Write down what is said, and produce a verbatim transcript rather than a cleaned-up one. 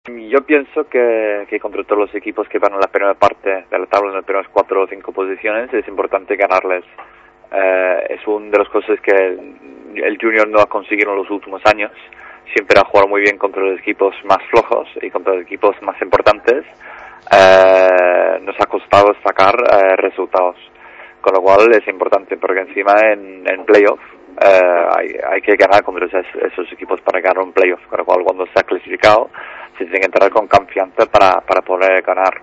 Yo pienso que, que contra todos los equipos que van en la primera parte de la tabla, en las primeras cuatro o cinco posiciones, es importante ganarles. Eh, es una de las cosas que el, el Junior no ha conseguido en los últimos años. Siempre ha jugado muy bien contra los equipos más flojos y contra los equipos más importantes. Eh, nos ha costado sacar eh, resultados, con lo cual es importante porque encima en, en playoff eh, hay, hay que ganar contra esos, esos equipos para ganar un playoff, con lo cual cuando se ha clasificado se tiene que entrar con confianza para, para poder ganar.